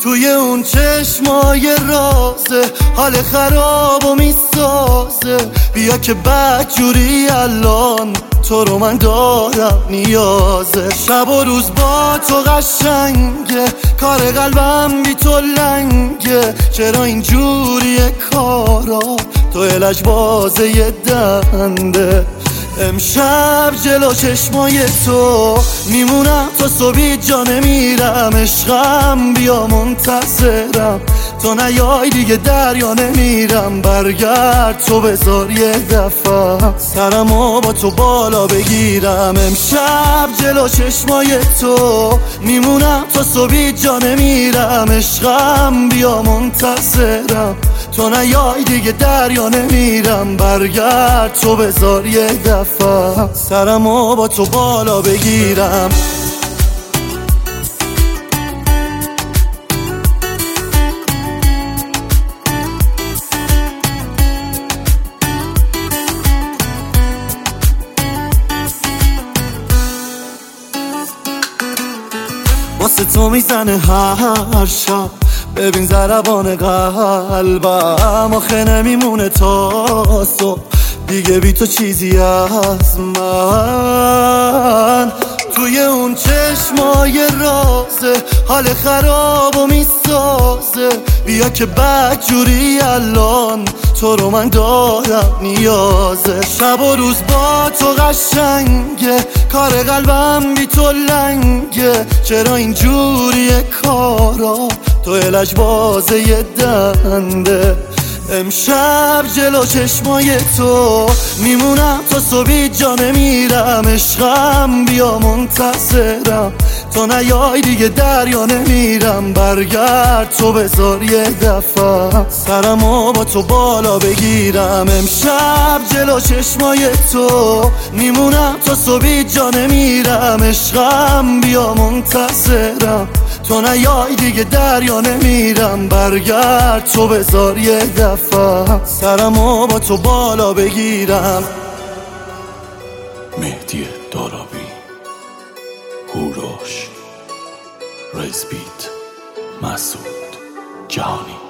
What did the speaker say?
توی اون چشمای رازه حال خرابو میسازه. بیا که بدجوری الان تو رو من دارم نیازه. شب و روز با تو قشنگه، کار قلبم بی تو لنگه. چرا اینجوریه کارا، تو لجبازه یه دنده. امشب جلو چشمای تو میمونم تا صبحی جا نمیرم. عشقم بیا منتظرم، تو نیای دیگه دریا نمیرم. برگرد تو بذار یه دفعه سرمو با تو بالا بگیرم. امشب جلو چشمای تو میمونم تا صبحی جا نمیرم. عشقم بیا منتظرم، تو نیای دیگه دریا نمیرم. برگرد تو بذار یه دفعه سرمو با تو بالا بگیرم. واسه تو میزنه هر شب، ببین ضربان قلبم. آخه نمیمونه تا صبح دیگه بی تو چیزی از من. توی اون چشمای رازه حال خرابو میسازه. بیا که بدجوری الان تو رو من دارم نیازه. شب و روز با تو قشنگه، کار قلبم بی تو لنگه. چرا اینجوریه کارا، تو لجبازه یه دنده. امشب جلو چشمای تو میمونم تا صبحی جا نمیرم. عشقم بیا منتظرم، تو نیای دیگه دریا نمیرم. برگرد تو بذار یه دفعه سرمو با تو بالا بگیرم. امشب جلو چشمای تو میمونم تا صبحی جا نمیرم. عشقم بیا منتظرم، تو نیای دیگه دریا نمیرم. برگرد تو بذار یه دفعه سرمو با تو بالا بگیرم. مهدی دارابی، هوروش، ریزبیت، مسعود جهانی.